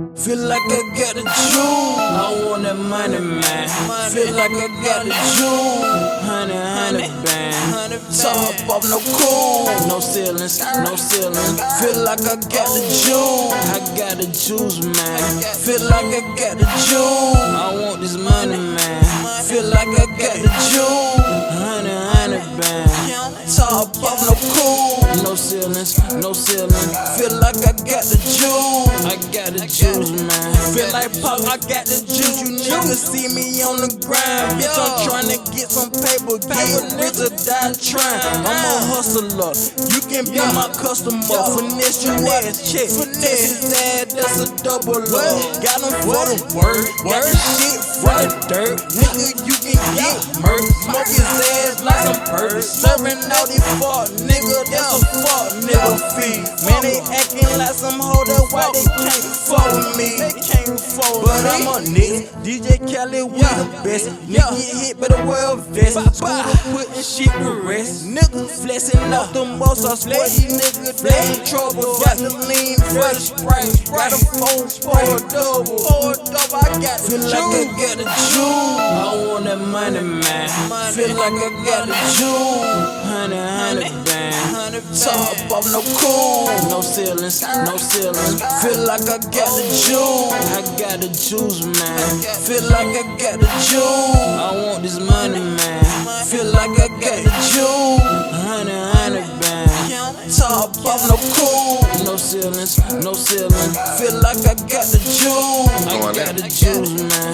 Feel like I got the juice. I want that money, man. Feel like I got the juice. Honey band. Top off, no cool. No ceilings, no ceiling. Feel like I got the juice. I got the juice, man. Feel like I got the juice. I want this money, man. Feel like I got the juice. Honey band. Top off, no cool. No ceilings, no ceiling. Feel like I got the juice. I got the juice, man. Feel like Pop, I got the juice. You niggas see me on the grind, bitch. I'm tryna get some paper, get rich or die trying. I'm a hustler, you can be my customer. Finesse your ass, check. Finesse his ass, that's a double up. Got him for the word, got the shit for the dirt. Nigga, you can get murked. Smoke his ass like some perk. Serving all these fuck nigga, that's a fuck nigga fee. Man, they acting like some hoe, that's why they can't fuck with me. They can't fuck with me. But I'm a nigga, DJ Khaled, we the best. Nigga get hit by the world vest. Scooter putting shit to rest. Nigga flexing off the most, I swear these niggas they in trouble. Got the lean for the Sprite. Got a phone for a double. I got the juice. Feel like I got the juice. I want that money, man. Feel like I got the juice. Honey band. Top off, no cool. No ceilings, no ceiling. Feel like I got the juice. I got the juice, man. Feel like I got the juice. I want this money, man. Feel like I got the juice. Honey band. Top off, no cool. No ceilings, no ceiling. Feel like I got the juice. I got the juice, man.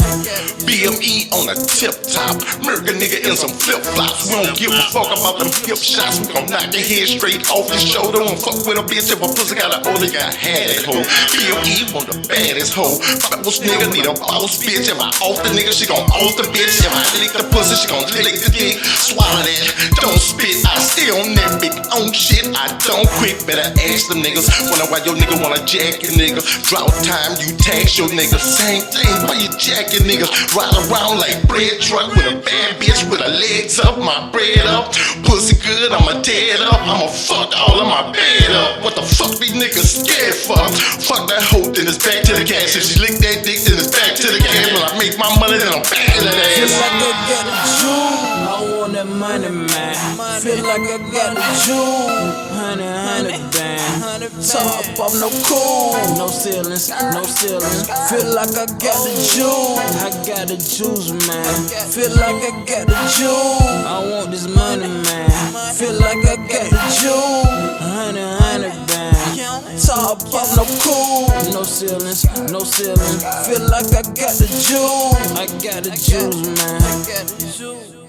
BME on a tip top. Murder nigga in some flip flops. We don't give a fuck about them hip shots. We gon' knock your head straight off your shoulder. Don't fuck with a bitch if a pussy got a older, got had that hoe. BME want the baddest hoe. Boss nigga need a boss bitch. If I off the nigga, she gon' off the bitch. If I lick the pussy, she gon' lick the dick. Swallow that, don't spit. I stay on that big on shit. I don't quit. Better ask them niggas. Wonder why your nigga wanna jack your nigga. Drought time, you tax your nigga. Same thing, why you jacking niggas? Ride around like bread truck with a bad bitch with her legs up, my bread up. Pussy good, I'ma tear it up. I'ma fuck all of my bed up. What the fuck these niggas scared for? Fuck that hoe, then it's back to the gas. If she lick that dick, then it's back to the gas. When I make my money, then I'm back to that ass. Feel like I got the juice. I want that money, man. Feel like I got the juice. Honey band. Top off, no cool. No ceilings, no ceiling. Feel like I got the juice. I got the juice, man. Feel like I got the juice. I want this money, man. Feel like I got the juice. Honey band. Top off, no cool. No ceilings, no ceiling. Feel like I got the juice. I got the juice, man.